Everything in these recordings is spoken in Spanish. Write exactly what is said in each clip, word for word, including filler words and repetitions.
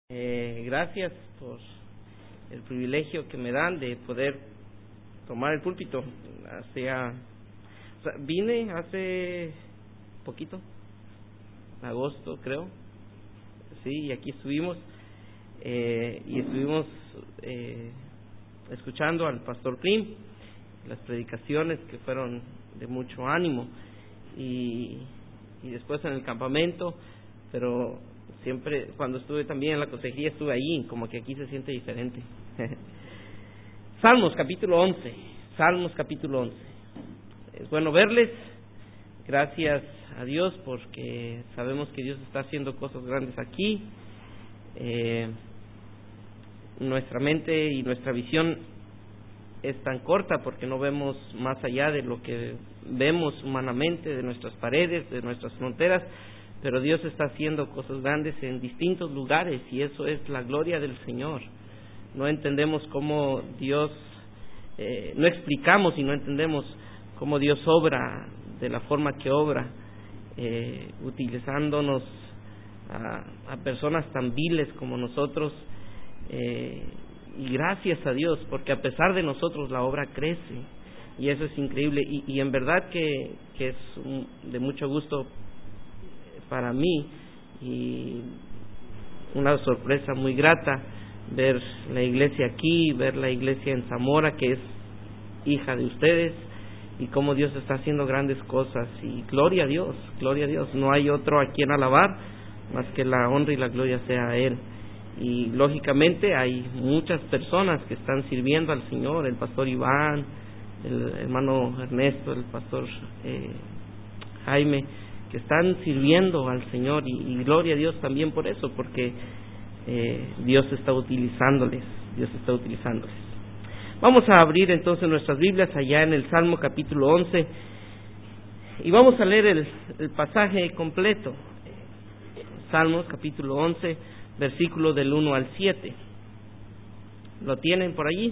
Eh, gracias por el privilegio que me dan de poder tomar el púlpito. Hacia, o sea, vine hace poquito, agosto creo, sí, y aquí estuvimos eh, y estuvimos eh, escuchando al pastor Klim, las predicaciones que fueron de mucho ánimo, y, y después en el campamento, pero siempre cuando estuve también en la consejería estuve ahí, como que aquí se siente diferente. Salmos capítulo once, Salmos capítulo once. Es bueno verles, gracias a Dios porque sabemos que Dios está haciendo cosas grandes aquí. Eh, nuestra mente y nuestra visión es tan corta porque no vemos más allá de lo que vemos humanamente, de nuestras paredes, de nuestras fronteras, pero Dios está haciendo cosas grandes en distintos lugares y eso es la gloria del Señor. No entendemos cómo Dios, eh, no explicamos y no entendemos cómo Dios obra de la forma que obra, eh, utilizándonos a, a personas tan viles como nosotros, eh, y gracias a Dios, porque a pesar de nosotros la obra crece y eso es increíble y, y en verdad que, que es un, de mucho gusto para mí y una sorpresa muy grata ver la iglesia aquí, ver la iglesia en Zamora que es hija de ustedes y cómo Dios está haciendo grandes cosas y gloria a Dios, gloria a Dios, no hay otro a quien alabar más que la honra y la gloria sea a Él. Y lógicamente hay muchas personas que están sirviendo al Señor, el pastor Iván, el hermano Ernesto, el pastor eh, Jaime, que están sirviendo al Señor y, y gloria a Dios también por eso, porque eh, Dios está utilizándoles, Dios está utilizándoles. Vamos a abrir entonces nuestras Biblias allá en el Salmo capítulo once y vamos a leer el, el pasaje completo. Salmos capítulo once, versículo del uno al siete. ¿Lo tienen por allí?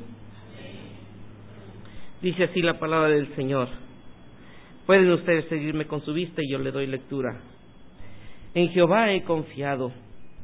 Dice así la palabra del Señor. Pueden ustedes seguirme con su vista y yo le doy lectura. En Jehová he confiado.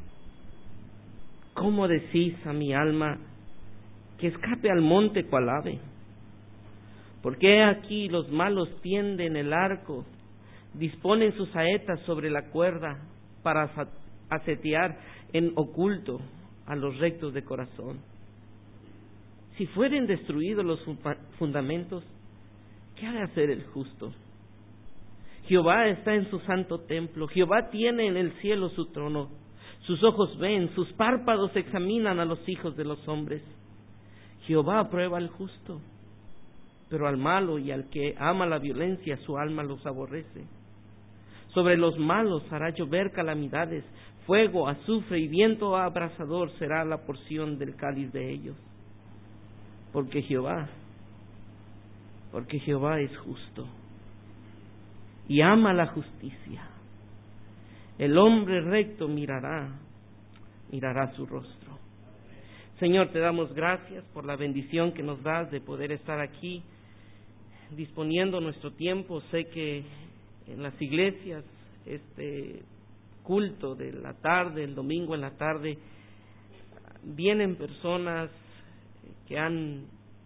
¿Cómo decís a mi alma que escape al monte cual ave? Porque he aquí los malos tienden el arco, disponen sus saetas sobre la cuerda para asetear en oculto a los rectos de corazón. Si fueren destruidos los fundamentos, ¿qué ha de hacer el justo? Jehová está en su santo templo, Jehová tiene en el cielo su trono. Sus ojos ven, sus párpados examinan a los hijos de los hombres. Jehová aprueba al justo, pero al malo y al que ama la violencia su alma los aborrece. Sobre los malos hará llover calamidades, fuego, azufre y viento abrasador será la porción del cáliz de ellos. Porque Jehová, porque Jehová es justo y ama la justicia. El hombre recto mirará, mirará su rostro. Señor, te damos gracias por la bendición que nos das de poder estar aquí, disponiendo nuestro tiempo. Sé que en las iglesias, este culto de la tarde, el domingo en la tarde, vienen personas que han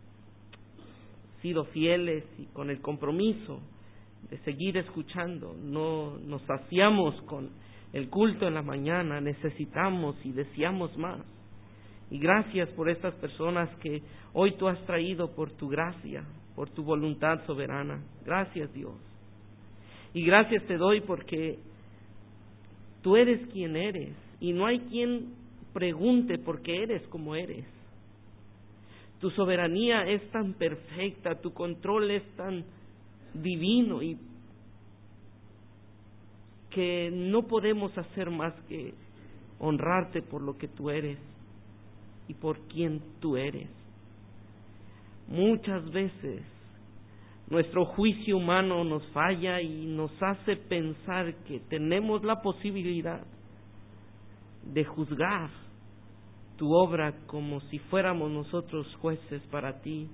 sido fieles y con el compromiso de seguir escuchando. No nos saciamos con el culto en la mañana, necesitamos y deseamos más. Y gracias por estas personas que hoy tú has traído por tu gracia, por tu voluntad soberana. Gracias, Dios. Y gracias te doy porque tú eres quien eres y no hay quien pregunte por qué eres como eres. Tu soberanía es tan perfecta, tu control es tan divino y que no podemos hacer más que honrarte por lo que tú eres y por quien tú eres. Muchas veces nuestro juicio humano nos falla y nos hace pensar que tenemos la posibilidad de juzgar tu obra como si fuéramos nosotros jueces para ti.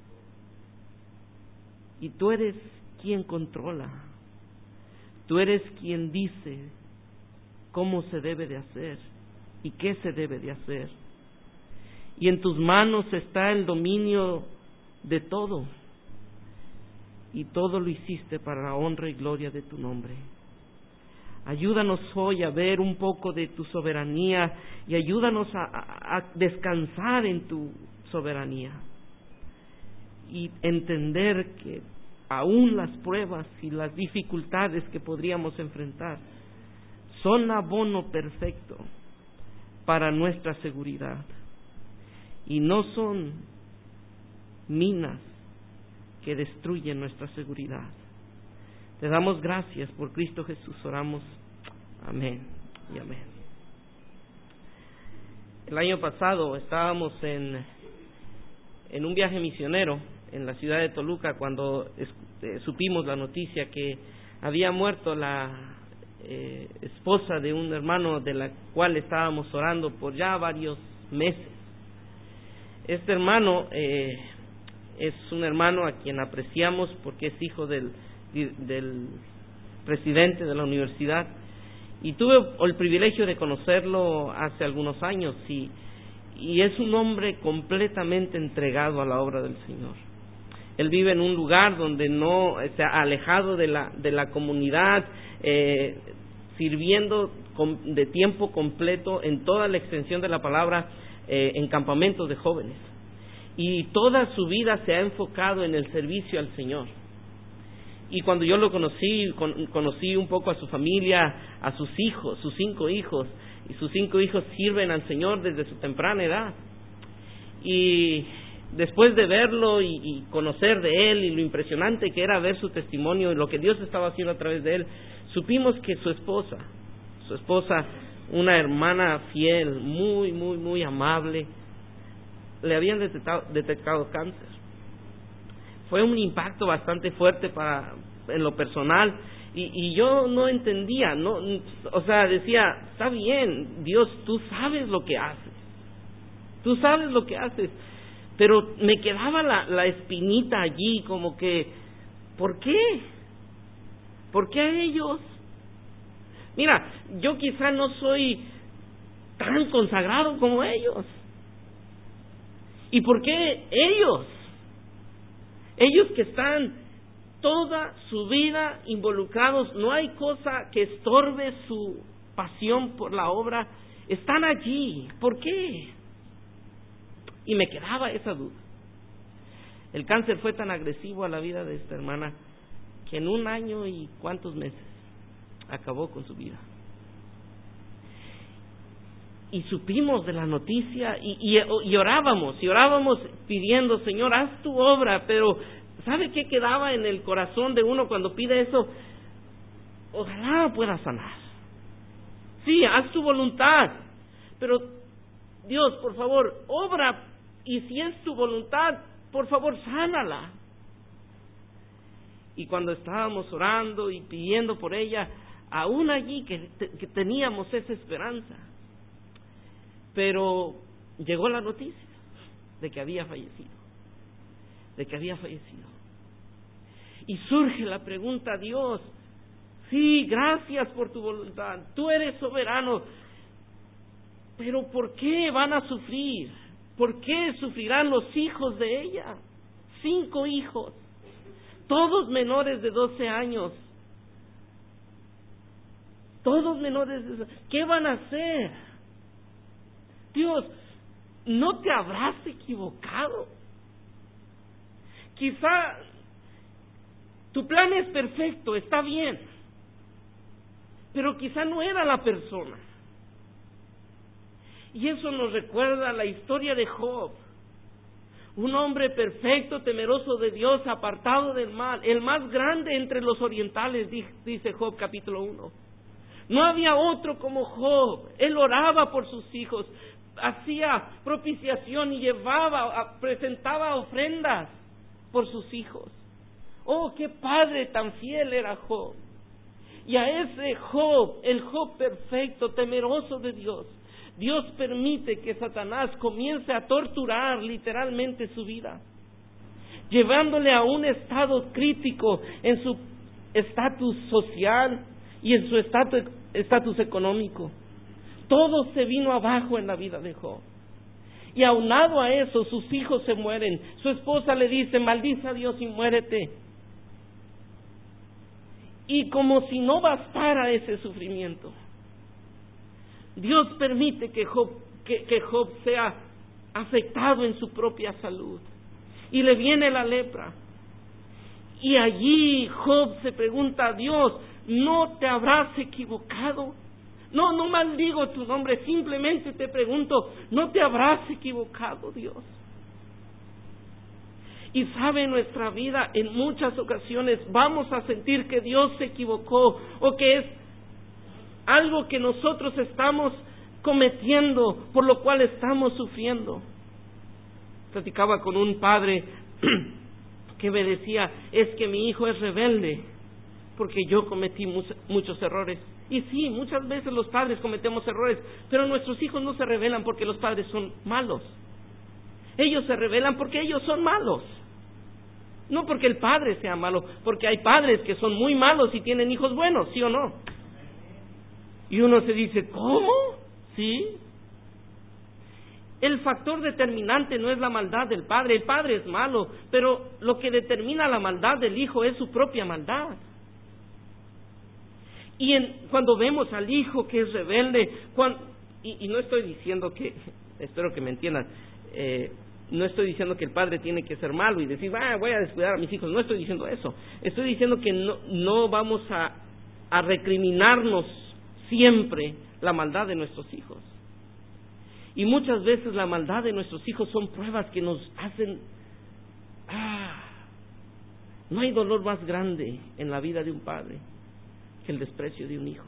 Y tú eres quien controla, tú eres quien dice cómo se debe de hacer. y qué se debe de hacer. Y en tus manos está el dominio de todo. Y todo lo hiciste para la honra y gloria de tu nombre. Ayúdanos hoy a ver un poco de tu soberanía y ayúdanos a, a, a descansar en tu soberanía y entender que aún las pruebas y las dificultades que podríamos enfrentar son abono perfecto para nuestra seguridad y no son minas que destruyen nuestra seguridad. Te damos gracias por Cristo Jesús, oramos. Amén y amén. El año pasado estábamos en, en un viaje misionero en la ciudad de Toluca cuando es, eh, supimos la noticia que había muerto la eh, esposa de un hermano de la cual estábamos orando por ya varios meses. Este hermano eh, es un hermano a quien apreciamos porque es hijo del, del presidente de la universidad y tuve el privilegio de conocerlo hace algunos años y, y es un hombre completamente entregado a la obra del Señor. Él vive en un lugar donde no se ha alejado de la, de la comunidad, eh, sirviendo con, de tiempo completo en toda la extensión de la palabra eh, en campamentos de jóvenes. Y toda su vida se ha enfocado en el servicio al Señor. Y cuando yo lo conocí, con, conocí un poco a su familia, a sus hijos, sus cinco hijos, y sus cinco hijos sirven al Señor desde su temprana edad. Y después de verlo y, y conocer de él y lo impresionante que era ver su testimonio y lo que Dios estaba haciendo a través de él, supimos que su esposa, su esposa, una hermana fiel, muy, muy, muy amable, le habían detectado, detectado cáncer. Fue un impacto bastante fuerte para en lo personal y, y yo no entendía, no, o sea, decía, está bien, Dios, tú sabes lo que haces, tú sabes lo que haces, pero me quedaba la, la espinita allí, como que, ¿por qué? ¿Por qué a ellos? Mira, yo quizá no soy tan consagrado como ellos. ¿Y por qué ellos? Ellos que están toda su vida involucrados, no hay cosa que estorbe su pasión por la obra, están allí. ¿Por qué? Y me quedaba esa duda. El cáncer fue tan agresivo a la vida de esta hermana que en un año y cuántos meses acabó con su vida. Y supimos de la noticia y, y, y orábamos, y orábamos pidiendo, Señor, haz tu obra, pero ¿sabe qué quedaba en el corazón de uno cuando pide eso? Ojalá pueda sanar. Sí, haz tu voluntad, pero Dios, por favor, obra, y si es tu voluntad, por favor, sánala. Y cuando estábamos orando y pidiendo por ella, aún allí que, que teníamos esa esperanza, pero llegó la noticia de que había fallecido, de que había fallecido. Y surge la pregunta, Dios, sí, gracias por tu voluntad, tú eres soberano, pero ¿por qué van a sufrir? ¿Por qué sufrirán los hijos de ella? Cinco hijos, todos menores de doce años, todos menores de doce. ¿Qué van a hacer? Dios, ¿no te habrás equivocado? Quizá tu plan es perfecto, está bien, pero quizá no era la persona. Y eso nos recuerda la historia de Job, un hombre perfecto, temeroso de Dios, apartado del mal, el más grande entre los orientales, dice Job capítulo uno. No había otro como Job. Él oraba por sus hijos, hacía propiciación y llevaba, presentaba ofrendas por sus hijos. Oh, qué padre tan fiel era Job. Y a ese Job, el Job perfecto, temeroso de Dios, Dios permite que Satanás comience a torturar literalmente su vida, llevándole a un estado crítico en su estatus social y en su estatus estatus económico. Todo se vino abajo en la vida de Job. Y aunado a eso, sus hijos se mueren. Su esposa le dice, maldice a Dios y muérete. Y como si no bastara ese sufrimiento, Dios permite que Job, que, que Job sea afectado en su propia salud. Y le viene la lepra. Y allí Job se pregunta a Dios, ¿no te habrás equivocado? No, no maldigo tu nombre, simplemente te pregunto, ¿no te habrás equivocado, Dios? Y sabe, en nuestra vida, en muchas ocasiones vamos a sentir que Dios se equivocó, o que es algo que nosotros estamos cometiendo, por lo cual estamos sufriendo. Platicaba con un padre que me decía, es que mi hijo es rebelde, porque yo cometí muchos errores. Y sí, muchas veces los padres cometemos errores, pero nuestros hijos no se rebelan porque los padres son malos. Ellos se rebelan porque ellos son malos. No porque el padre sea malo, porque hay padres que son muy malos y tienen hijos buenos, ¿sí o no? Y uno se dice, ¿cómo? ¿Sí? El factor determinante no es la maldad del padre, el padre es malo, pero lo que determina la maldad del hijo es su propia maldad. Y en, cuando vemos al hijo que es rebelde, cuando, y, y no estoy diciendo que, espero que me entiendan, eh, no estoy diciendo que el padre tiene que ser malo y decir, ah, voy a descuidar a mis hijos, no estoy diciendo eso. Estoy diciendo que no, no vamos a, a recriminarnos siempre la maldad de nuestros hijos. Y muchas veces la maldad de nuestros hijos son pruebas que nos hacen, ah, no hay dolor más grande en la vida de un padre que el desprecio de un hijo.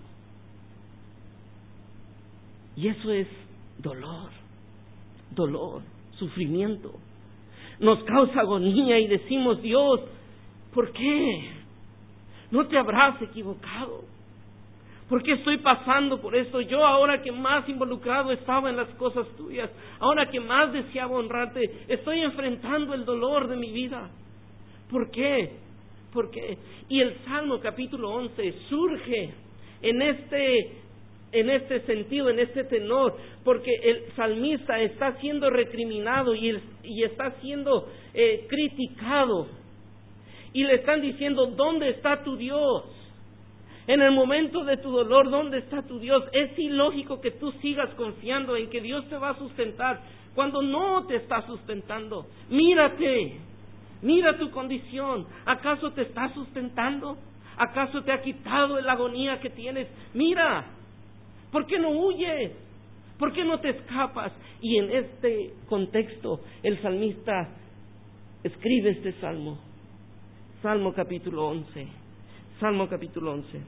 Y eso es dolor, dolor, sufrimiento. Nos causa agonía y decimos, Dios, ¿por qué? ¿No te habrás equivocado? ¿Por qué estoy pasando por esto? Yo, ahora que más involucrado estaba en las cosas tuyas, ahora que más deseaba honrarte, estoy enfrentando el dolor de mi vida. ¿Por qué? ¿Por qué? Y el Salmo capítulo once surge en este, en este sentido, en este tenor, porque el salmista está siendo recriminado y, el, y está siendo eh, criticado. Y le están diciendo, ¿dónde está tu Dios? En el momento de tu dolor, ¿dónde está tu Dios? Es ilógico que tú sigas confiando en que Dios te va a sustentar cuando no te está sustentando. Mírate, mira tu condición. ¿Acaso te está sustentando? ¿Acaso te ha quitado la agonía que tienes? Mira, ¿por qué no huyes? ¿Por qué no te escapas? Y en este contexto, el salmista escribe este salmo. Salmo capítulo once. Salmo capítulo once.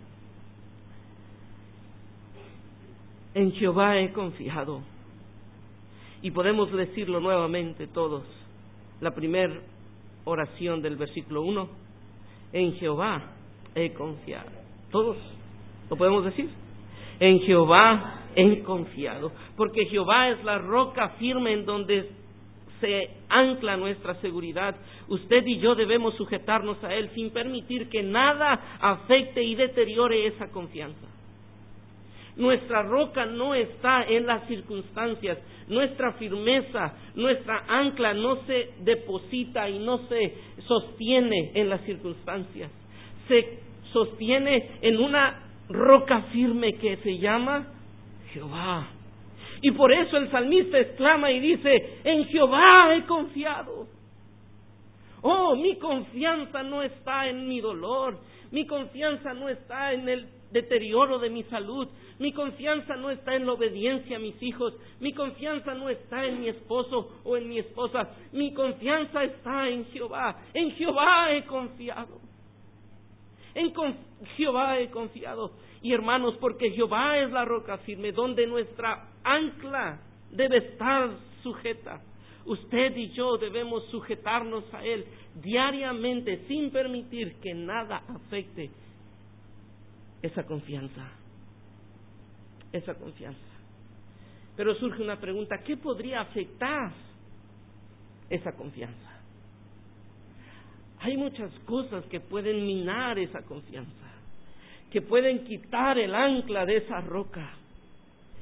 En Jehová he confiado. Y podemos decirlo nuevamente todos. La primera oración del versículo uno. En Jehová he confiado. Todos lo podemos decir. En Jehová he confiado. Porque Jehová es la roca firme en donde se ancla nuestra seguridad. Usted y yo debemos sujetarnos a Él sin permitir que nada afecte y deteriore esa confianza. Nuestra roca no está en las circunstancias, nuestra firmeza, nuestra ancla no se deposita y no se sostiene en las circunstancias, se sostiene en una roca firme que se llama Jehová. Y por eso el salmista exclama y dice, en Jehová he confiado. Oh, mi confianza no está en mi dolor, mi confianza no está en el deterioro de mi salud, mi confianza no está en la obediencia a mis hijos, mi confianza no está en mi esposo o en mi esposa, mi confianza está en Jehová. En Jehová he confiado. En con- Jehová he confiado. Y hermanos, porque Jehová es la roca firme donde nuestra ancla debe estar sujeta. Usted y yo debemos sujetarnos a Él diariamente sin permitir que nada afecte esa confianza. Esa confianza. Pero surge una pregunta, ¿qué podría afectar esa confianza? Hay muchas cosas que pueden minar esa confianza, que pueden quitar el ancla de esa roca.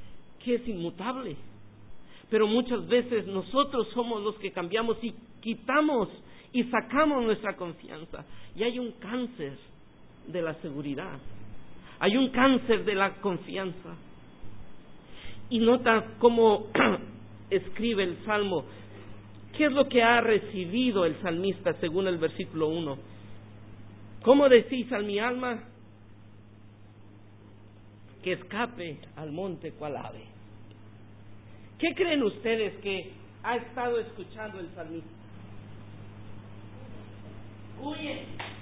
que es inmutable. Pero muchas veces nosotros somos los que cambiamos y quitamos y sacamos nuestra confianza. Y hay un cáncer de la seguridad. Hay un cáncer de la confianza. Y nota cómo escribe el Salmo. ¿Qué es lo que ha recibido el salmista según el versículo uno? ¿Cómo decís a mi alma que escape al monte cual ave? ¿Qué creen ustedes que ha estado escuchando el salmista? Huye,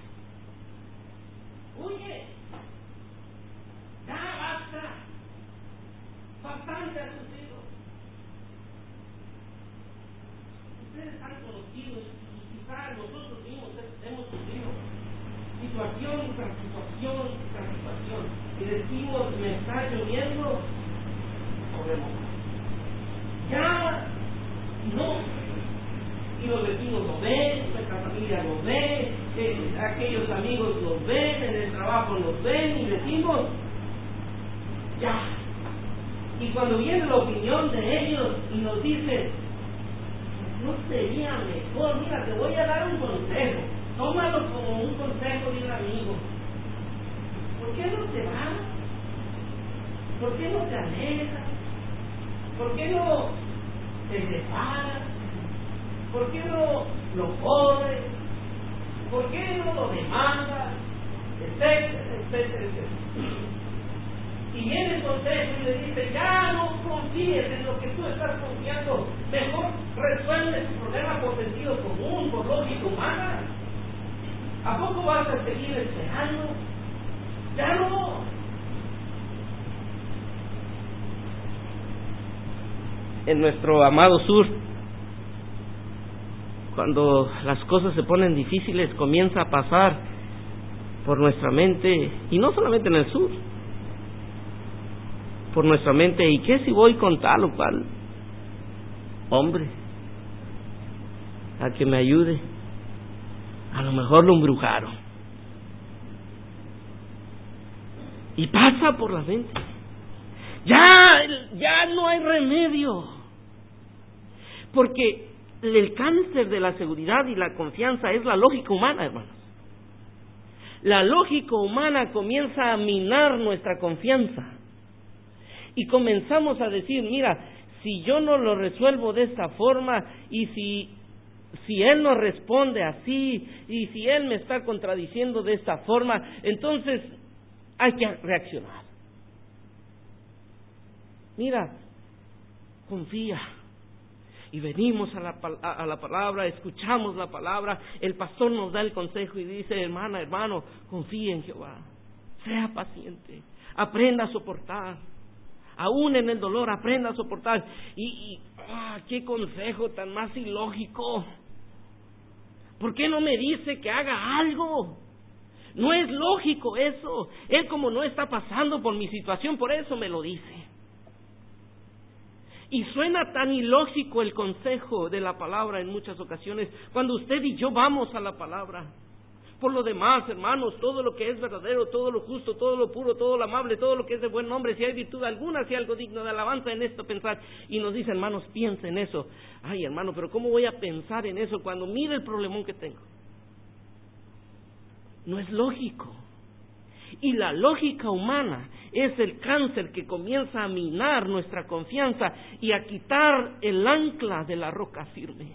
huye, ya basta, bastante ha sucedido. Ustedes han conocido, quizás nosotros mismos hemos sufrido situación tras situación tras situación y decimos, me está lloviendo sobre mojado. Ya no, y los vecinos lo ven, nuestra familia lo ve, eh, aquellos amigos los ven, en el trabajo los ven y decimos ya. Y cuando viene la opinión de ellos y nos dicen, no sería mejor, mira, te voy a dar un consejo, tómalo como un consejo de un amigo. ¿Por qué no te vas? ¿Por qué no te alejas? ¿Por qué no te separas? ¿Por qué no lo jodes? ¿Por qué no lo demandas? Etcétera, etcétera, etcétera. Y viene el consejo y le dice, ya no confíes en lo que tú estás confiando, mejor resuelve tu problema por sentido común, por lógica humana. ¿A poco vas a seguir esperando? Ya no. En nuestro amado sur, cuando las cosas se ponen difíciles, comienza a pasar por nuestra mente, y no solamente en el sur, por nuestra mente, ¿y qué si voy con tal o cual hombre a que me ayude? A lo mejor lo embrujaron. Y pasa por la mente. Ya, ya no hay remedio. Porque el cáncer de la seguridad y la confianza es la lógica humana, hermanos. La lógica humana comienza a minar nuestra confianza. Y comenzamos a decir, mira, si yo no lo resuelvo de esta forma, y si, si él no responde así, y si él me está contradiciendo de esta forma, entonces hay que reaccionar. Mira, confía. Y venimos a la, a la palabra, escuchamos la palabra, el pastor nos da el consejo y dice, hermana, hermano, confía en Jehová, sea paciente, aprenda a soportar, aún en el dolor aprenda a soportar. Y, y ah, qué consejo tan más ilógico. ¿Por qué no me dice que haga algo? No es lógico eso. Él, como no está pasando por mi situación, por eso me lo dice. Y suena tan ilógico el consejo de la palabra en muchas ocasiones, cuando usted y yo vamos a la palabra. Por lo demás, hermanos, todo lo que es verdadero, todo lo justo, todo lo puro, todo lo amable, todo lo que es de buen nombre, si hay virtud alguna, si hay algo digno de alabanza, en esto pensar. Y nos dice, hermanos, piensa en eso. Ay, hermano, pero ¿cómo voy a pensar en eso cuando mire el problemón que tengo? No es lógico. Y la lógica humana es el cáncer que comienza a minar nuestra confianza y a quitar el ancla de la roca firme.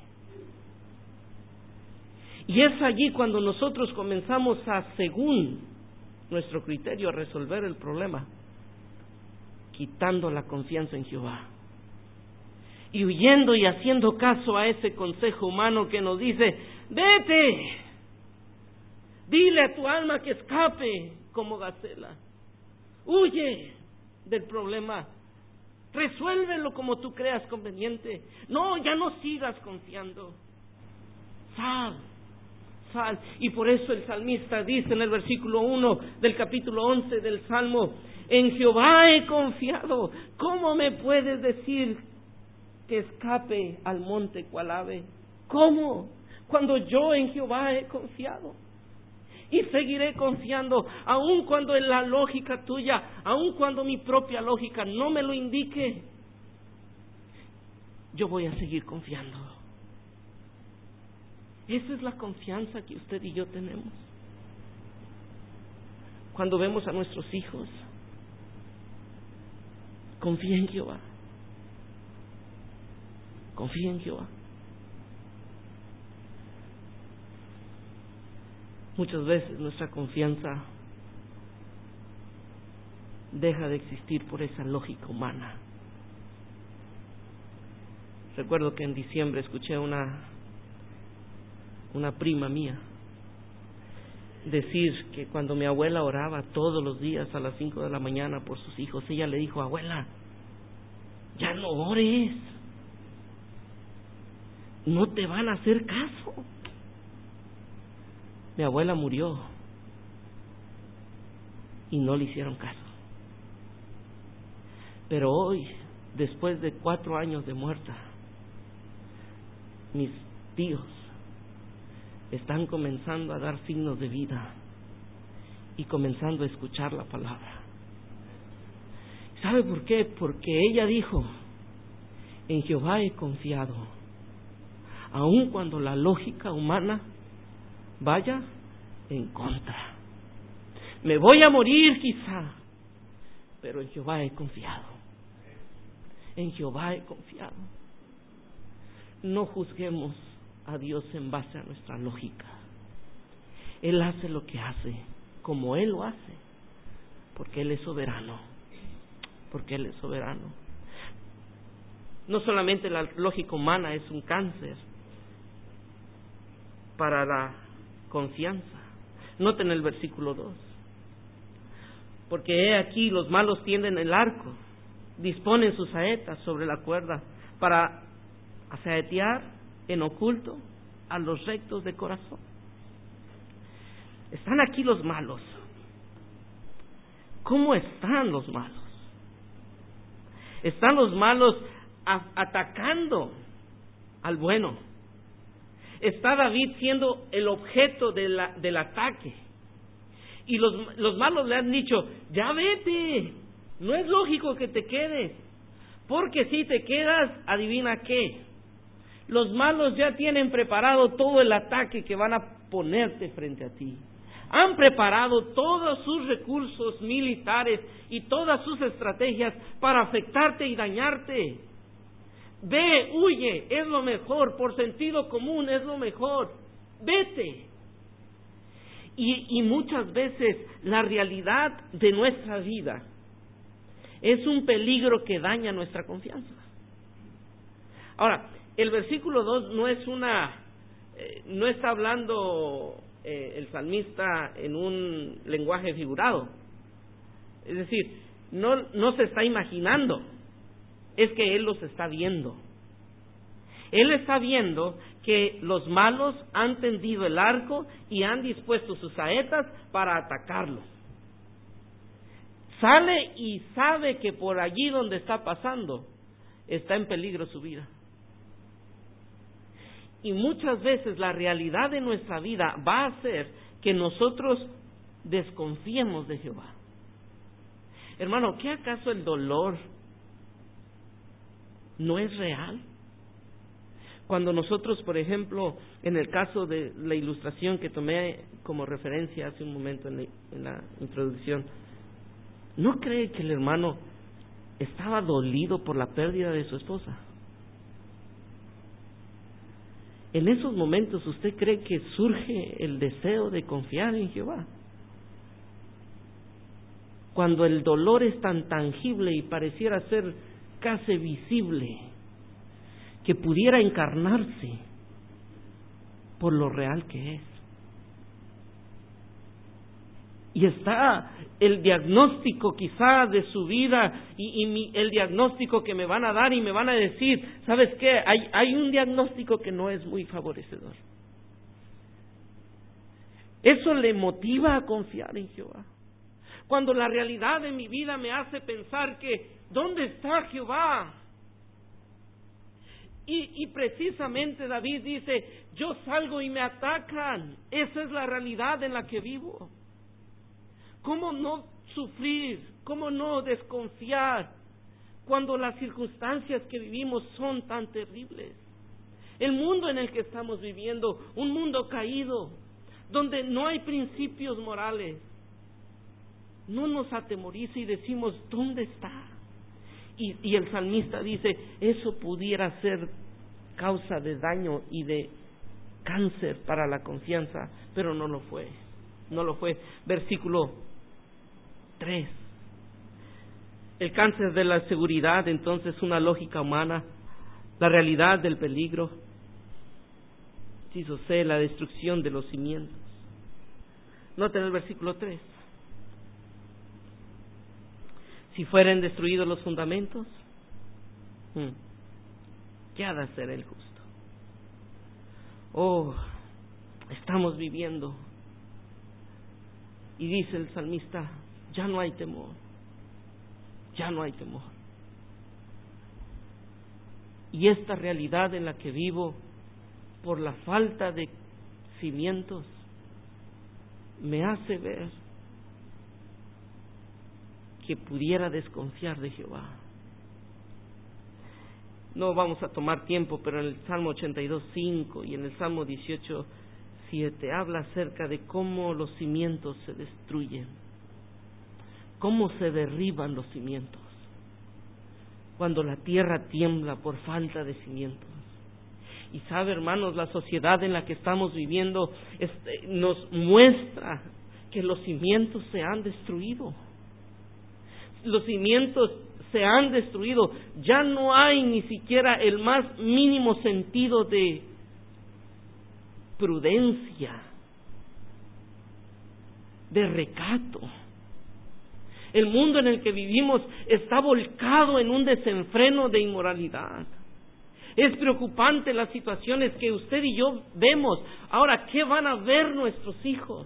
Y es allí cuando nosotros comenzamos a, según nuestro criterio, a resolver el problema, quitando la confianza en Jehová. Y huyendo y haciendo caso a ese consejo humano que nos dice, vete, dile a tu alma que escape como gacela, huye del problema, resuélvelo como tú creas conveniente, no, ya no sigas confiando, sal, sal. Y por eso el salmista dice en el versículo uno del capítulo once del Salmo, en Jehová he confiado, ¿cómo me puedes decir que escape al monte cual ave? ¿Cómo? Cuando yo en Jehová he confiado. Y seguiré confiando, aun cuando en la lógica tuya, aun cuando mi propia lógica no me lo indique. yo voy a seguir confiando. Esa es la confianza que usted y yo tenemos. Cuando vemos a nuestros hijos, confía en Jehová. Confía en Jehová. Muchas veces nuestra confianza deja de existir por esa lógica humana. Recuerdo que en diciembre escuché a una, una prima mía decir que cuando mi abuela oraba todos los días a las cinco de la mañana por sus hijos, ella le dijo: abuela, ya no ores, no te van a hacer caso. Mi abuela murió y no le hicieron caso. Pero hoy, después de cuatro años de muerta, mis tíos están comenzando a dar signos de vida y comenzando a escuchar la palabra. ¿Sabe por qué? Porque ella dijo: en Jehová he confiado, aun cuando la lógica humana vaya en contra. Me voy a morir quizá, pero en Jehová he confiado. En Jehová he confiado. No juzguemos a Dios en base a nuestra lógica. Él hace lo que hace, como Él lo hace, porque Él es soberano. Porque Él es soberano. No solamente la lógica humana es un cáncer para la confianza. Noten el versículo dos. Porque he aquí, los malos tienden el arco, disponen sus saetas sobre la cuerda para asaetear en oculto a los rectos de corazón. Están aquí los malos. ¿Cómo están los malos? Están los malos a- atacando al bueno. Está David siendo el objeto de la, del ataque. Y los, los malos le han dicho: ya vete, no es lógico que te quedes, porque si te quedas, adivina qué, los malos ya tienen preparado todo el ataque que van a ponerte frente a ti. Han preparado todos sus recursos militares y todas sus estrategias para afectarte y dañarte. Ve, huye, es lo mejor, por sentido común es lo mejor. Vete. Y, y muchas veces la realidad de nuestra vida es un peligro que daña nuestra confianza. Ahora, el versículo dos no es una, eh, no está hablando eh, el salmista en un lenguaje figurado. Es decir, no, no se está imaginando, es que él los está viendo. Él está viendo que los malos han tendido el arco y han dispuesto sus saetas para atacarlo. Sale y sabe que por allí donde está pasando está en peligro su vida. Y muchas veces la realidad de nuestra vida va a hacer que nosotros desconfiemos de Jehová. Hermano, ¿qué acaso el dolor no es real? Cuando nosotros, por ejemplo, en el caso de la ilustración que tomé como referencia hace un momento en la, en la introducción, ¿no cree que el hermano estaba dolido por la pérdida de su esposa? En esos momentos, ¿usted cree que surge el deseo de confiar en Jehová? Cuando el dolor es tan tangible y pareciera ser casi visible, que pudiera encarnarse por lo real que es. Y está el diagnóstico quizá de su vida y, y mi, el diagnóstico que me van a dar y me van a decir, ¿sabes qué? Hay, hay un diagnóstico que no es muy favorecedor. Eso le motiva a confiar en Jehová. Cuando la realidad de mi vida me hace pensar que, ¿dónde está Jehová? Y, y precisamente David dice, yo salgo y me atacan. Esa es la realidad en la que vivo. ¿Cómo no sufrir? ¿Cómo no desconfiar cuando las circunstancias que vivimos son tan terribles. El mundo en el que estamos viviendo, un mundo caído, donde no hay principios morales, no nos atemoriza y decimos, ¿dónde está? Y, y el salmista dice, eso pudiera ser causa de daño y de cáncer para la confianza, pero no lo fue, no lo fue. Versículo tres. El cáncer de la seguridad, entonces, una lógica humana, la realidad del peligro, hizo C, la destrucción de los cimientos. Noten el versículo tres. Si fueren destruidos los fundamentos, ¿qué ha de hacer el justo? Oh, estamos viviendo, y dice el salmista, ya no hay temor, ya no hay temor. Y esta realidad en la que vivo, por la falta de cimientos, me hace ver que pudiera desconfiar de Jehová. No vamos a tomar tiempo, pero en el Salmo ochenta y dos, cinco y en el Salmo dieciocho, siete habla acerca de cómo los cimientos se destruyen, cómo se derriban los cimientos, cuando la tierra tiembla por falta de cimientos. Y sabe, hermanos, la sociedad en la que estamos viviendo este, nos muestra que los cimientos se han destruido. Los cimientos se han destruido. Ya no hay ni siquiera el más mínimo sentido de prudencia, de recato. El mundo en el que vivimos está volcado en un desenfreno de inmoralidad. Es preocupante las situaciones que usted y yo vemos. Ahora, ¿qué van a ver nuestros hijos?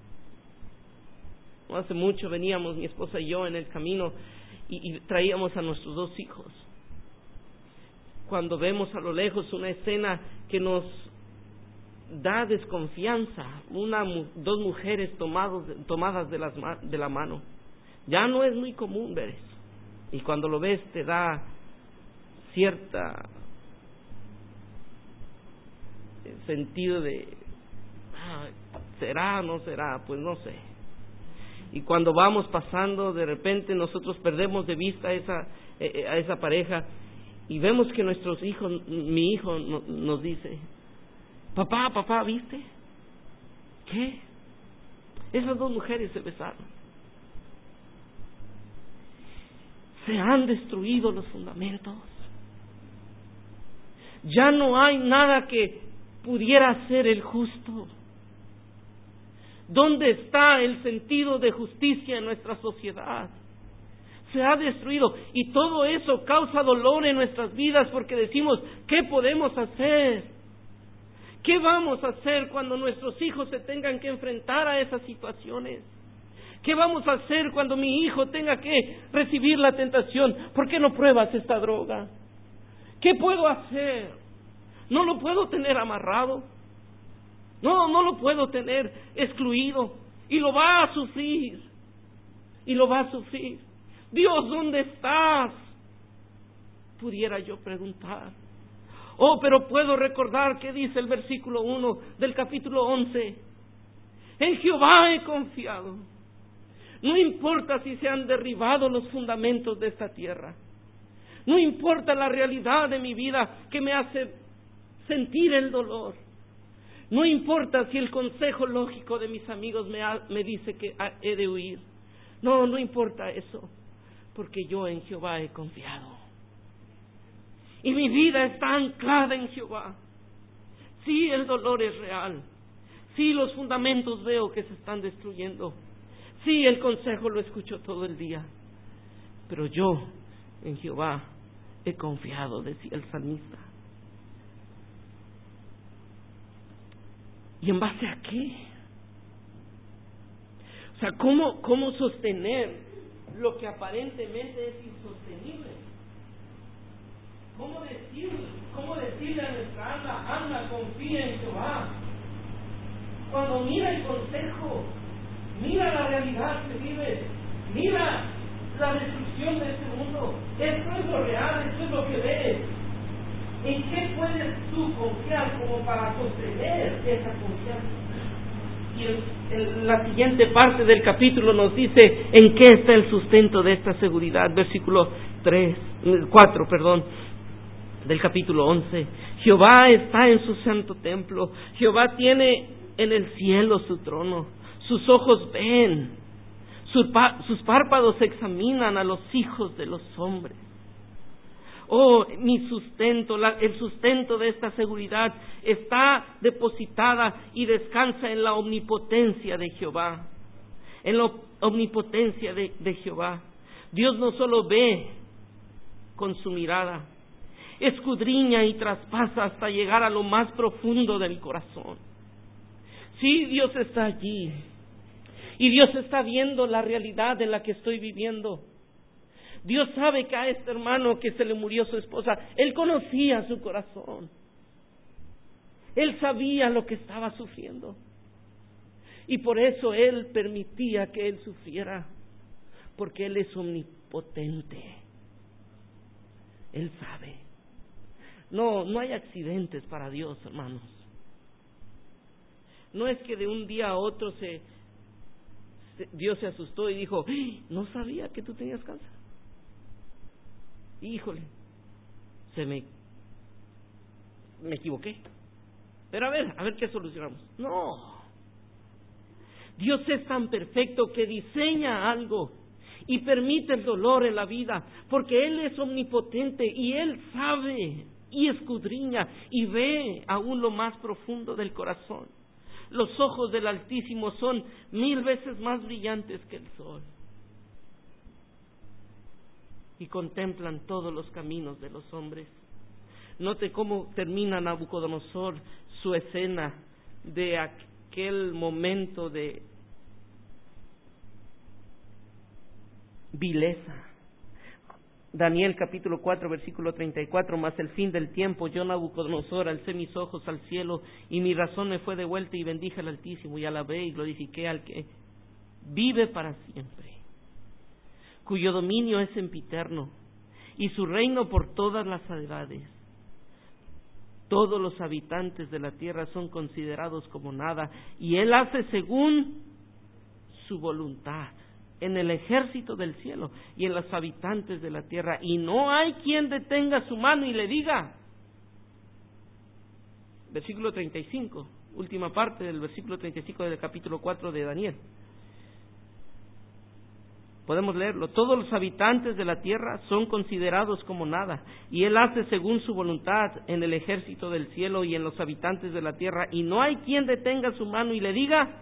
No hace mucho veníamos mi esposa y yo en el camino y, y traíamos a nuestros dos hijos. Cuando vemos a lo lejos una escena que nos da desconfianza, una dos mujeres tomados, tomadas de, las, de la mano, ya no es muy común ver eso. Y cuando lo ves te da cierta sentido de ah, ¿será o no será? Pues no sé. Y cuando vamos pasando, de repente nosotros perdemos de vista a esa, eh, a esa pareja y vemos que nuestros hijos, mi hijo no, nos dice, papá, papá, ¿viste? ¿Qué? Esas dos mujeres se besaron. Se han destruido los fundamentos. Ya no hay nada que pudiera ser el justo. ¿Dónde está el sentido de justicia en nuestra sociedad? Se ha destruido y todo eso causa dolor en nuestras vidas porque decimos, ¿qué podemos hacer? ¿Qué vamos a hacer cuando nuestros hijos se tengan que enfrentar a esas situaciones? ¿Qué vamos a hacer cuando mi hijo tenga que recibir la tentación? ¿Por qué no pruebas esta droga? ¿Qué puedo hacer? ¿No lo puedo tener amarrado? No, no lo puedo tener excluido. Y lo va a sufrir. Y lo va a sufrir. Dios, ¿dónde estás? Pudiera yo preguntar. Oh, pero puedo recordar que dice el versículo uno del capítulo once. En Jehová he confiado. No importa si se han derribado los fundamentos de esta tierra. No importa la realidad de mi vida que me hace sentir el dolor. No importa si el consejo lógico de mis amigos me, ha, me dice que he de huir. No, no importa eso, porque yo en Jehová he confiado. Y mi vida está anclada en Jehová. Sí, el dolor es real. Sí, los fundamentos veo que se están destruyendo. Sí, el consejo lo escucho todo el día. Pero yo en Jehová he confiado, decía el salmista. ¿Y en base a qué? O sea, ¿cómo, cómo sostener lo que aparentemente es insostenible? ¿Cómo decir, cómo decirle a nuestra alma, alma, confía en Jehová? Cuando mira el consejo, mira la realidad que vive, mira la destrucción de este mundo, Esto es lo real, esto es lo que ves. ¿En qué puedes tú confiar como para sostener esa confianza? Y el, el, la siguiente parte del capítulo nos dice en qué está el sustento de esta seguridad. Versículo tres, cuatro, perdón, del capítulo once. Jehová está en su santo templo. Jehová tiene en el cielo su trono. Sus ojos ven, sus, sus párpados examinan a los hijos de los hombres. Oh, mi sustento, la, el sustento de esta seguridad está depositada y descansa en la omnipotencia de Jehová. En la omnipotencia de, de Jehová. Dios no solo ve con su mirada, escudriña y traspasa hasta llegar a lo más profundo del corazón. Sí, Dios está allí. Y Dios está viendo la realidad en la que estoy viviendo. Dios sabe que a este hermano que se le murió su esposa, Él conocía su corazón. Él sabía lo que estaba sufriendo. Y por eso Él permitía que él sufriera. Porque Él es omnipotente. Él sabe. No, no hay accidentes para Dios, hermanos. No es que de un día a otro se, se Dios se asustó y dijo, no sabía que tú tenías cáncer. Híjole, se me, me equivoqué. Pero a ver, a ver qué solucionamos. No. Dios es tan perfecto que diseña algo y permite el dolor en la vida, porque Él es omnipotente y Él sabe y escudriña y ve aún lo más profundo del corazón. Los ojos del Altísimo son mil veces más brillantes que el sol. Y contemplan todos los caminos de los hombres. Note cómo termina Nabucodonosor su escena de aquel momento de vileza. Daniel capítulo cuatro versículo treinta y cuatro, mas el fin del tiempo, yo Nabucodonosor alcé mis ojos al cielo y mi razón me fue devuelta y bendije al Altísimo y alabé y glorifiqué al que vive para siempre, cuyo dominio es sempiterno y su reino por todas las edades. Todos los habitantes de la tierra son considerados como nada y Él hace según su voluntad en el ejército del cielo y en los habitantes de la tierra, y no hay quien detenga su mano y le diga. Versículo treinta y cinco, última parte del versículo treinta y cinco del capítulo cuatro de Daniel. Podemos leerlo. Todos los habitantes de la tierra son considerados como nada, y Él hace según su voluntad en el ejército del cielo y en los habitantes de la tierra, y no hay quien detenga su mano y le diga.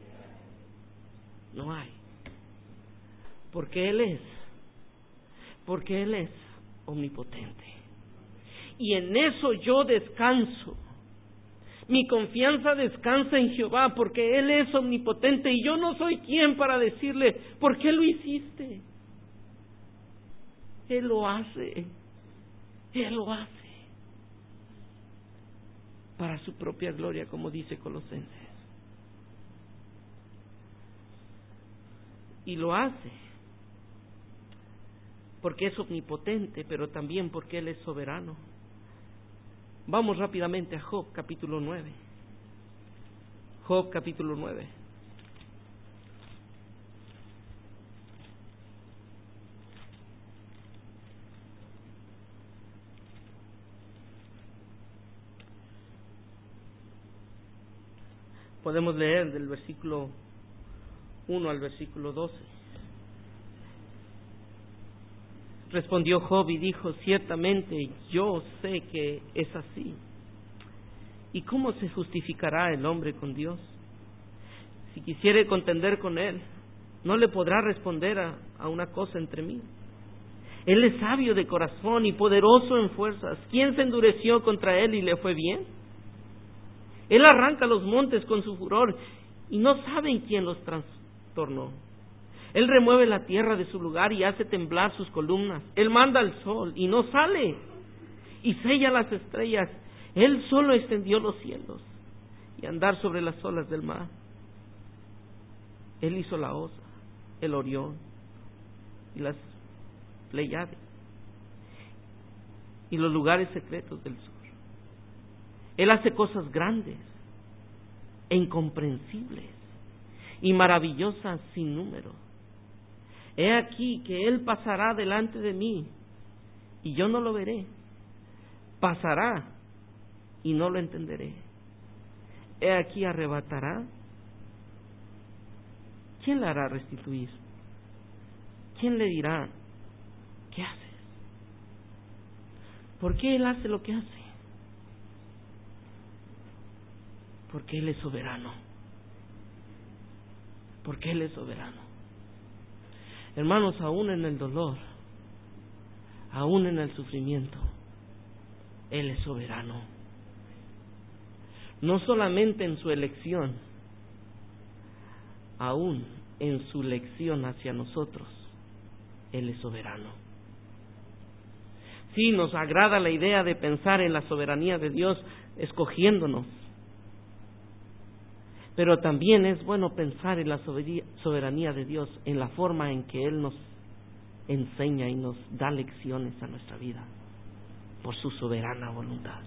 No hay. Porque Él es, porque Él es omnipotente. Y en eso yo descanso. Mi confianza descansa en Jehová, porque Él es omnipotente y yo no soy quien para decirle, ¿por qué lo hiciste? Él lo hace, Él lo hace, para su propia gloria, como dice Colosenses. Y lo hace porque es omnipotente, pero también porque Él es soberano. Vamos rápidamente a Job capítulo nueve. Job capítulo nueve. Podemos leer del versículo uno al versículo doce. Respondió Job y dijo, ciertamente yo sé que es así. ¿Y cómo se justificará el hombre con Dios? Si quisiere contender con Él, no le podrá responder a, a una cosa entre mí. Él es sabio de corazón y poderoso en fuerzas. ¿Quién se endureció contra Él y le fue bien? Él arranca los montes con su furor y no saben quién los trastornó. Él remueve la tierra de su lugar y hace temblar sus columnas. Él manda al sol y no sale, y sella las estrellas. Él solo extendió los cielos y andar sobre las olas del mar. Él hizo la Osa, el Orión y las Pleiades. y los lugares secretos del sur. Él hace cosas grandes e incomprensibles y maravillosas sin número. He aquí que Él pasará delante de mí y yo no lo veré. Pasará y no lo entenderé. He aquí arrebatará. ¿Quién le hará restituir? ¿Quién le dirá, qué haces? ¿Por qué Él hace lo que hace? Porque Él es soberano. Porque Él es soberano. Hermanos, aún en el dolor, aún en el sufrimiento, Él es soberano. No solamente en su elección, aún en su elección hacia nosotros, Él es soberano. Sí, nos agrada la idea de pensar en la soberanía de Dios escogiéndonos, pero también es bueno pensar en la soberanía de Dios en la forma en que Él nos enseña y nos da lecciones a nuestra vida, por su soberana voluntad.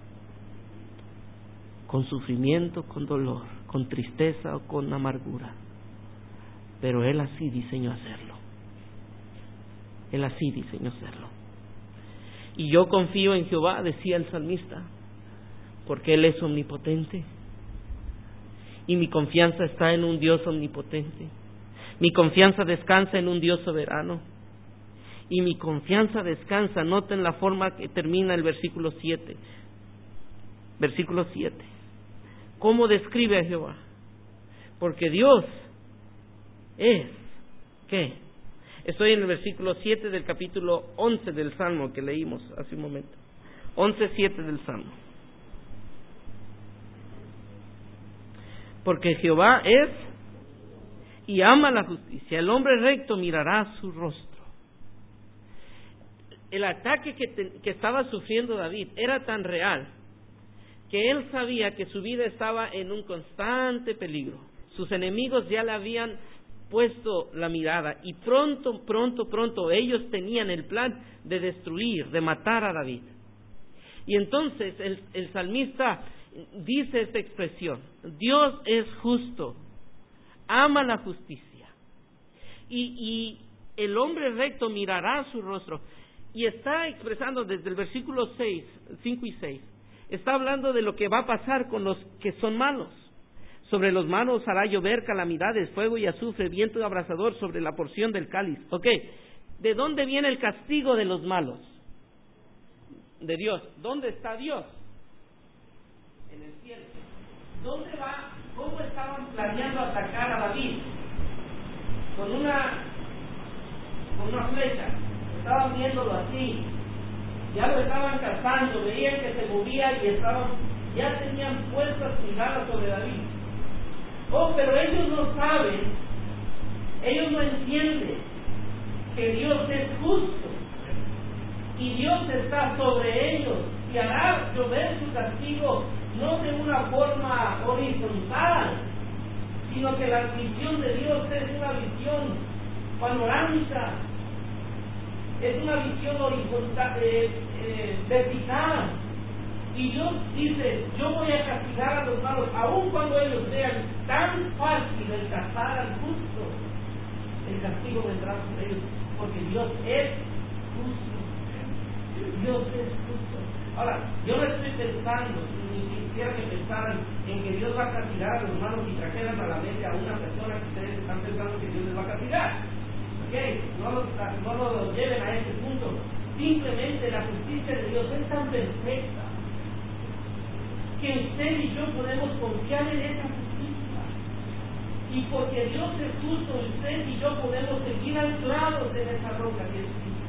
Con sufrimiento, con dolor, con tristeza o con amargura. Pero Él así diseñó hacerlo. Él así diseñó hacerlo. Y yo confío en Jehová, decía el salmista, porque Él es omnipotente. Y mi confianza está en un Dios omnipotente. Mi confianza descansa en un Dios soberano. Y mi confianza descansa, noten la forma que termina el versículo siete. Versículo siete. ¿Cómo describe a Jehová? Porque Dios es, ¿qué? Estoy en el versículo siete del capítulo once del Salmo que leímos hace un momento. once siete del Salmo. Porque Jehová es y ama la justicia. El hombre recto mirará su rostro. El ataque que, te, que estaba sufriendo David era tan real que él sabía que su vida estaba en un constante peligro. Sus enemigos ya le habían puesto la mirada y pronto, pronto, pronto ellos tenían el plan de destruir, de matar a David. Y entonces el, el salmista dice esta expresión: Dios es justo, ama la justicia, y, y el hombre recto mirará su rostro. Y está expresando desde el versículo seis, cinco y seis, está hablando de lo que va a pasar con los que son malos. Sobre los malos hará llover calamidades, fuego y azufre, viento abrasador sobre la porción del cáliz. Ok, ¿de dónde viene el castigo de los malos? De Dios. ¿Dónde está Dios? En el cielo. ¿Dónde va? ¿Cómo estaban planeando atacar a David? Con una, con una flecha. Estaban viéndolo así. Ya lo estaban cazando, veían que se movía y estaban, ya tenían puestas miradas sobre David. Oh, pero ellos no saben, ellos no entienden que Dios es justo y Dios está sobre ellos y hará llover su castigo no de una forma horizontal, sino que la visión de Dios es una visión panorámica, es una visión horizontal, eh, eh, vertical. Y Dios dice: yo voy a castigar a los malos, aun cuando ellos vean tan fácil el cazar al justo. El castigo vendrá sobre ellos, porque Dios es justo. Dios es justo. Ahora, yo no estoy pensando, ni quisiera que pensaran en que Dios va a castigar a los malos y trajeran a la mente a una persona que ustedes están pensando que Dios les va a castigar. ¿Okay? No lo, no lo lleven a ese punto. Simplemente la justicia de Dios es tan perfecta que usted y yo podemos confiar en esa justicia. Y porque Dios es justo, usted y yo podemos seguir anclados en esa roca que es Cristo.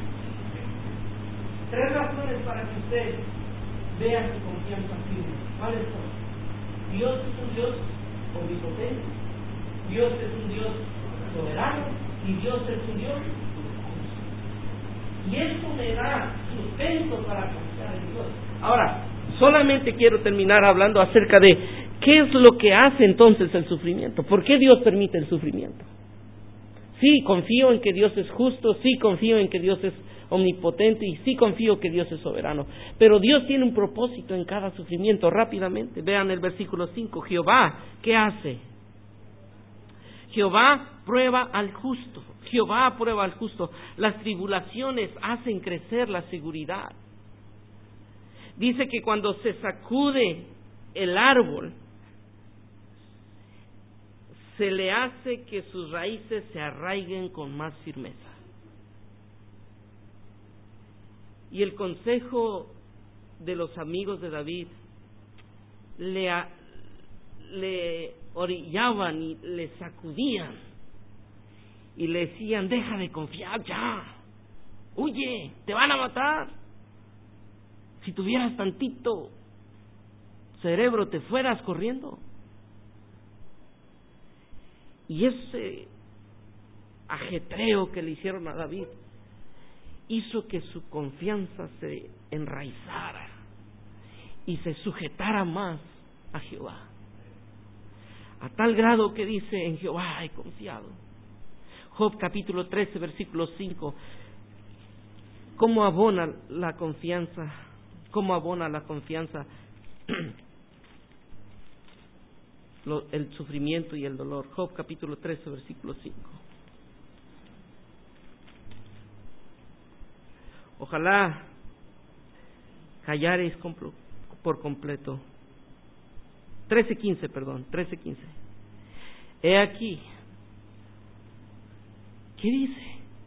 Tres razones para que usted vea su confianza firme. ¿Cuáles son? Dios es un Dios omnipotente, Dios es un Dios soberano y Dios es un Dios justo. Y eso me da sustento para confiar en Dios. Ahora, solamente quiero terminar hablando acerca de qué es lo que hace entonces el sufrimiento. ¿Por qué Dios permite el sufrimiento? Sí, confío en que Dios es justo, sí, confío en que Dios es omnipotente y sí confío que Dios es soberano. Pero Dios tiene un propósito en cada sufrimiento. Rápidamente, vean el versículo cinco. Jehová, ¿qué hace? Jehová prueba al justo. Jehová prueba al justo. Las tribulaciones hacen crecer la seguridad. Dice que cuando se sacude el árbol, se le hace que sus raíces se arraiguen con más firmeza. Y el consejo de los amigos de David le, a, le orillaban y le sacudían y le decían: deja de confiar ya, huye, te van a matar. Si tuvieras tantito cerebro te fueras corriendo. Y ese ajetreo que le hicieron a David hizo que su confianza se enraizara y se sujetara más a Jehová, a tal grado que dice: en Jehová he confiado. Job capítulo trece versículo cinco. ¿Cómo abona la confianza? ¿Cómo abona la confianza Lo, el sufrimiento y el dolor? Job capítulo trece versículo cinco. Ojalá callareis por completo. trece quince, perdón, trece quince. He aquí. ¿Qué dice?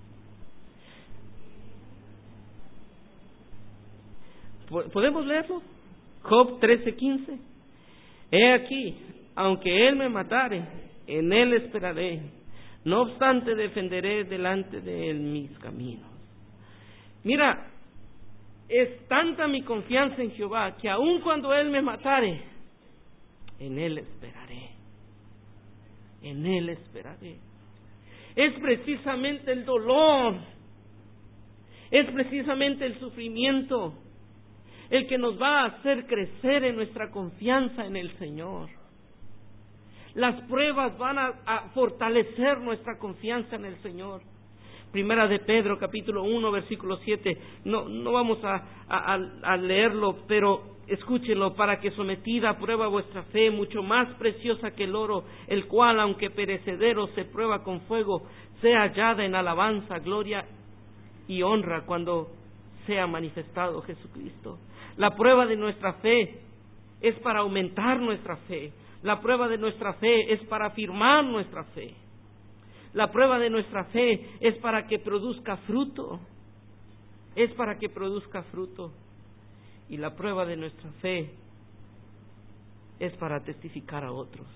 ¿Podemos leerlo? Job trece quince. He aquí, aunque él me matare, en él esperaré. No obstante, defenderé delante de él mis caminos. Mira, es tanta mi confianza en Jehová que aun cuando él me matare, en él esperaré. En él esperaré. Es precisamente el dolor, es precisamente el sufrimiento el que nos va a hacer crecer en nuestra confianza en el Señor. Las pruebas van a, a fortalecer nuestra confianza en el Señor. Primera de Pedro, capítulo uno, versículo siete. No, no vamos a, a, a leerlo, pero escúchenlo. Para que sometida a prueba vuestra fe, mucho más preciosa que el oro, el cual, aunque perecedero, se prueba con fuego, sea hallada en alabanza, gloria y honra cuando sea manifestado Jesucristo. La prueba de nuestra fe es para aumentar nuestra fe. La prueba de nuestra fe es para afirmar nuestra fe. La prueba de nuestra fe es para que produzca fruto. Es para que produzca fruto. Y la prueba de nuestra fe es para testificar a otros.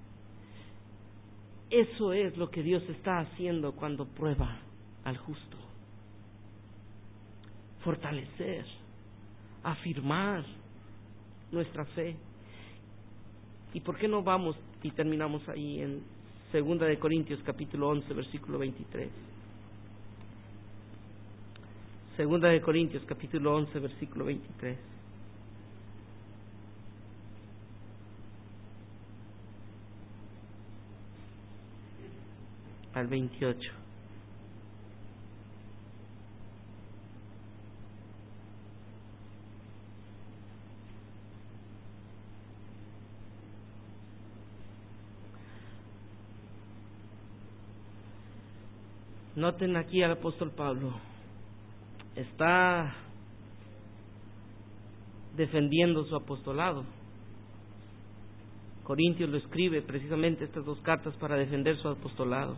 Eso es lo que Dios está haciendo cuando prueba al justo. Fortalecer, afirmar nuestra fe. ¿Y por qué no vamos y terminamos ahí en Segunda de Corintios capítulo once versículo veintitrés? Segunda de Corintios capítulo once versículo veintitrés. Al veintiocho. Noten aquí al apóstol Pablo. Está defendiendo su apostolado. Corintios lo escribe precisamente estas dos cartas para defender su apostolado.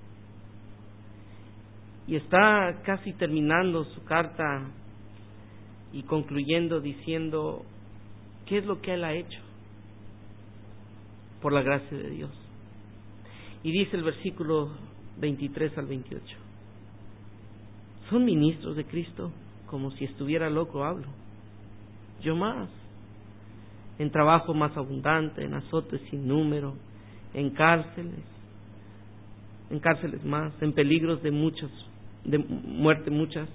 Y está casi terminando su carta y concluyendo diciendo qué es lo que él ha hecho por la gracia de Dios. Y dice el versículo veintitrés al veintiocho. Son ministros de Cristo, como si estuviera loco hablo. Yo más. En trabajo más abundante, en azotes sin número, en cárceles, en cárceles más, en peligros de muchos, de muerte muchas.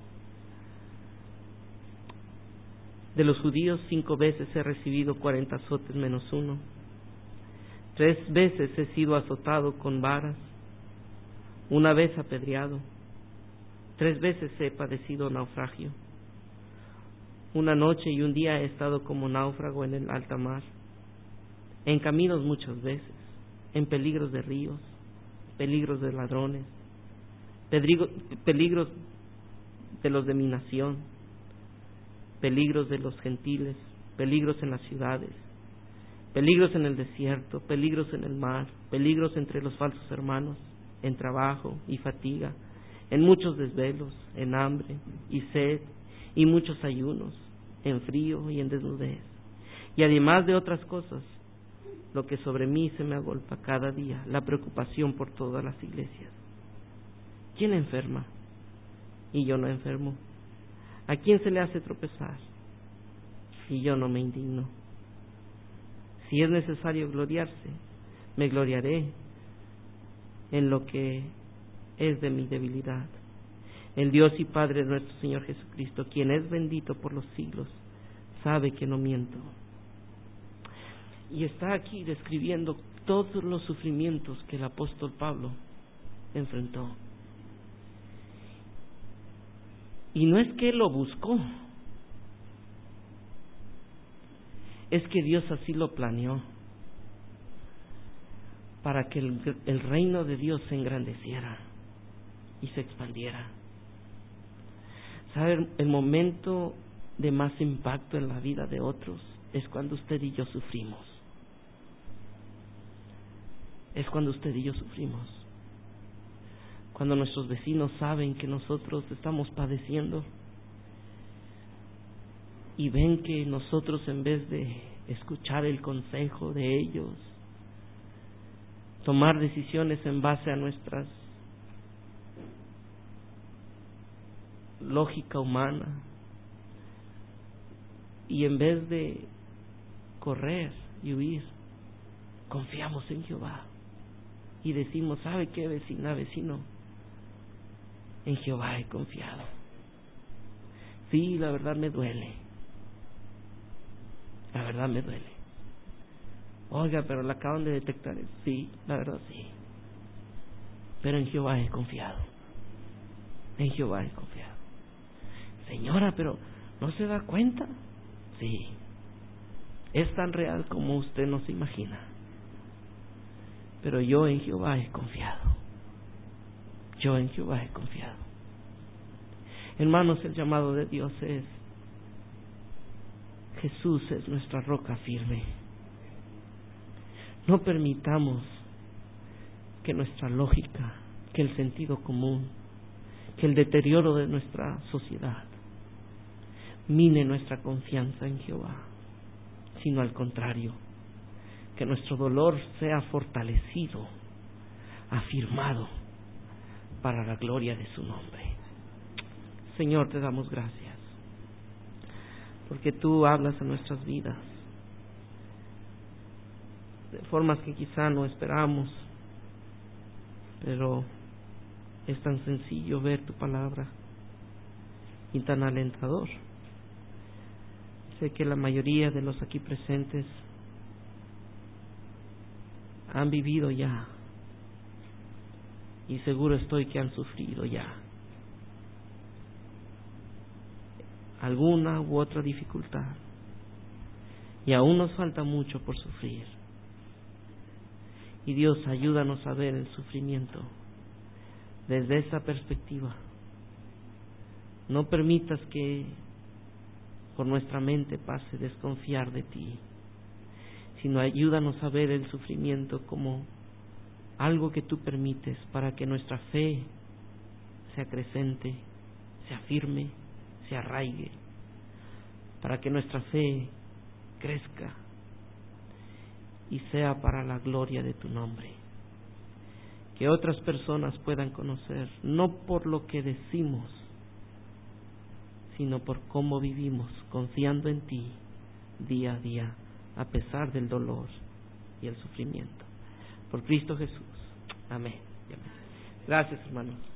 De los judíos cinco veces he recibido cuarenta azotes menos uno. Tres veces he sido azotado con varas, una vez apedreado. Tres veces he padecido naufragio. Una noche y un día he estado como náufrago en el alta mar, en caminos muchas veces, en peligros de ríos, peligros de ladrones, peligros, peligros de los de mi nación, peligros de los gentiles, peligros en las ciudades, peligros en el desierto, peligros en el mar, peligros entre los falsos hermanos, en trabajo y fatiga, en muchos desvelos, en hambre y sed y muchos ayunos, en frío y en desnudez, y además de otras cosas, lo que sobre mí se me agolpa cada día, la preocupación por todas las iglesias. ¿Quién enferma? Y yo no enfermo. ¿A quién se le hace tropezar? Y yo no me indigno. Si es necesario gloriarse, me gloriaré en lo que es de mi debilidad. El Dios y Padre de nuestro Señor Jesucristo, quien es bendito por los siglos, sabe que no miento. Y está aquí describiendo todos los sufrimientos que el apóstol Pablo enfrentó. Y no es que él lo buscó, es que Dios así lo planeó, para que el, el reino de Dios se engrandeciera y se expandiera. ¿Sabe? El momento de más impacto en la vida de otros es cuando usted y yo sufrimos. Es cuando usted y yo sufrimos. Cuando nuestros vecinos saben que nosotros estamos padeciendo y ven que nosotros, en vez de escuchar el consejo de ellos, tomar decisiones en base a nuestras lógica humana, y en vez de correr y huir, confiamos en Jehová y decimos: ¿sabe qué, vecina, vecino? En Jehová he confiado. Sí, la verdad me duele. La verdad me duele. Oiga, pero la acaban de detectar. Sí, la verdad sí. Pero en Jehová he confiado. En Jehová he confiado. Señora, pero ¿no se da cuenta? Sí. Es tan real como usted no se imagina. Pero yo en Jehová he confiado. Yo en Jehová he confiado. Hermanos, el llamado de Dios es: Jesús es nuestra roca firme. No permitamos que nuestra lógica, que el sentido común, que el deterioro de nuestra sociedad mine nuestra confianza en Jehová, sino al contrario, que nuestro dolor sea fortalecido, afirmado para la gloria de su nombre. Señor, te damos gracias porque tú hablas a nuestras vidas de formas que quizá no esperamos, pero es tan sencillo ver tu palabra y tan alentador. Sé que la mayoría de los aquí presentes han vivido ya, y seguro estoy que han sufrido ya alguna u otra dificultad, y aún nos falta mucho por sufrir. Y Dios, ayúdanos a ver el sufrimiento desde esa perspectiva. No permitas que por nuestra mente pase desconfiar de ti, sino ayúdanos a ver el sufrimiento como algo que tú permites para que nuestra fe se acrecente, se afirme, se arraigue, para que nuestra fe crezca y sea para la gloria de tu nombre. Que otras personas puedan conocer, no por lo que decimos, sino por cómo vivimos, confiando en ti día a día, a pesar del dolor y el sufrimiento. Por Cristo Jesús. Amén. Gracias, hermanos.